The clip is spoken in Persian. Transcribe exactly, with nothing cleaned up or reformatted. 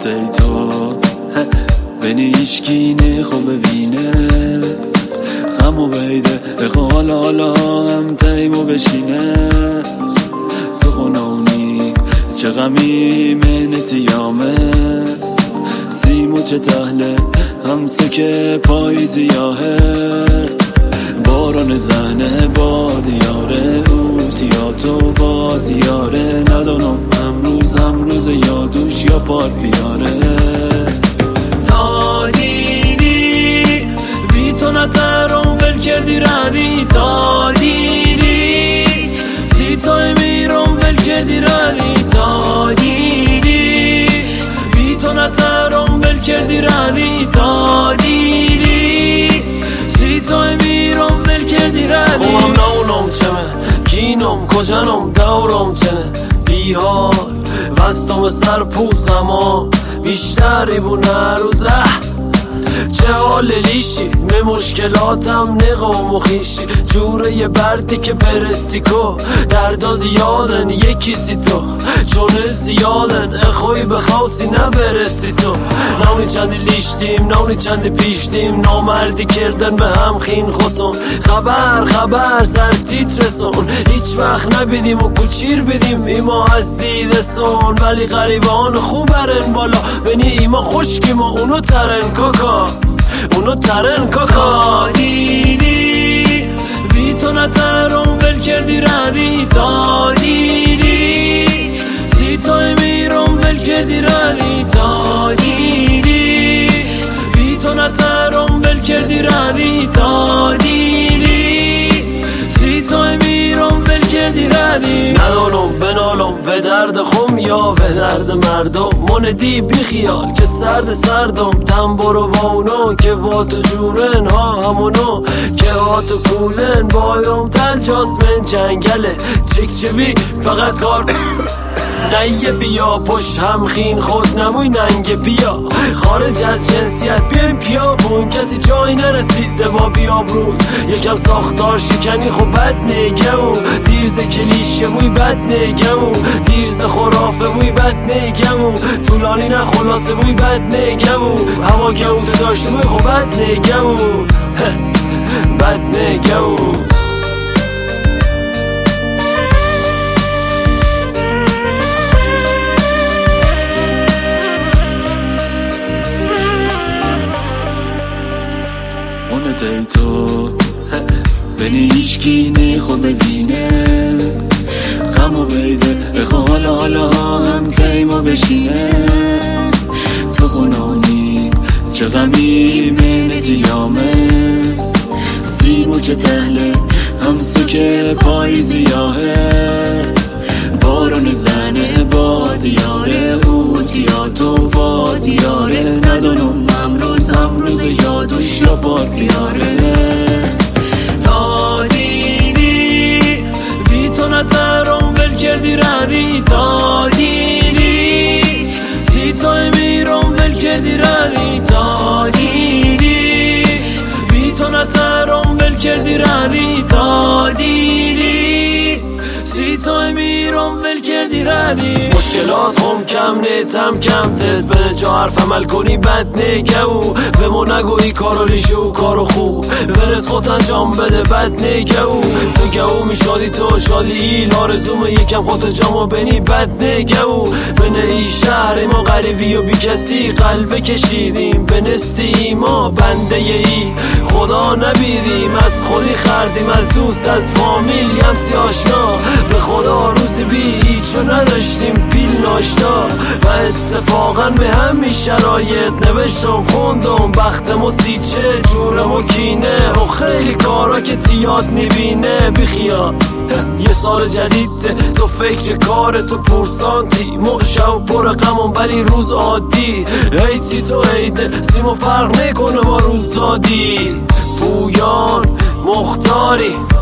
ای تو بینی ایشکینه خوب ببینه خمو بیده بخوا حالا حالا هم تیمو بشینه تو خونونی چه غمی منتی یامه سیمو چه تهله همسه که پاییزی یاهه باران زهنه با دیاره اوتیاتو با دیاره ندانم امروز امروز یادوش یا پار پیاره تا دیدی بی تو نترم بل کردی ردی تا دیدی سی تای میرم بل کردی ردی تا دیدی بی تو نترم بل کردی ردی تا دیدی سی تای میرم بل کردی ردی خوام نونم چمه کینم کجنم دورم چنه بیحال وستم سر پوزم ها بیشتری بونه روزه چه حال لیشی به مشکلاتم نقام و خیشی جوره یه بردی که فرستیکو دردا زیادن یکی سی تو چون زیادن اخوی بخواستی نفرستی تو نونی چندی لیشتیم نونی چندی پیشتیم نامردی کردن به هم خین خسون خبر خبر سر تیت رسون هیچ وقت نبیدیم و کچیر بدیم ایما از دیده سون ولی غریبان خوب برن بالا بینی ایما خوشکیم و اونو ترن کاکا اونو ترن کاکا دیدی بی تو نترم بل کردی ردی تا دیدی سی تای میرم بل کردی ردی تا دیدی بی تو نترم بل کردی ردی تا دیدی سی تای میرم بل کردی ردی ندانم بنالم و درد خم یا و درد مردم من دی بی خیال که سرد سردم تنبر و واونو که واتو جورن ها همونو که هاتو کولن بایم تل جاسمن جنگله چک چوی فقط کار نیه بیا پشت هم خین خود نموی ننگ بیا خارج از جنسیت بیایم پیابون کسی جایی نرسیده با بیابرون یکم ساختار شکنی خب بد نگمون دیرز کلیشه موی بد نگمون دیرز خرافه موی بد نگمون طولانی نه خلاصه موی بد نگمون هوا گمون تو داشته موی خب بد نگمون بد نگمون ای تو بینی ایشکینه خوب ببینه خمو بیده بخوا حالا حالا هم تیمو بشینه تو خونانی چه غمی منتی یامه سیمو چه تهله همسه که پاییزی یاهه بارون زنه با دیاره اوتیاتو با دیاره ندانم امروز امروز یادوش یا بار بیاره تا دیدی بی تو نترم بل کردی ردی تا دیدی سی تای میرم بل کردی ردی تا دیدی بی تو نترم بل کردی ردی تا دیدی سی تای میرم ول کردی ردی مشکلات هم کم نیتم کم تز به جا حرف عمل کنی بد نگو به ما نگویی کارو لیشو کارو خوب ورز خود انجام بده بد نگو تو گو می شادی تو شادی لارزوم یکم خود جامو بینی بد نگو بینه ای شهر ما غریبی و بی کسی قلبه کشیدیم به نستی ما بنده ای خدا نبیدیم از خودی خردیم از دوست از فامیل یمسی آشنا به خدا روزی بی هیچو نداشتیم پیل ناشتا و اتفاقا به همین شرایط نوشتم خوندم بختم و سیچه جورم و کینه و خیلی کارا که تیاد نبینه بیخیا یه سال جدیده تو فکر کار تو پرسانتی مخشم پر غمم ولی روز عادی ایتی تو ایده سیمو فرق میکنه با روز زادی پویان مختاری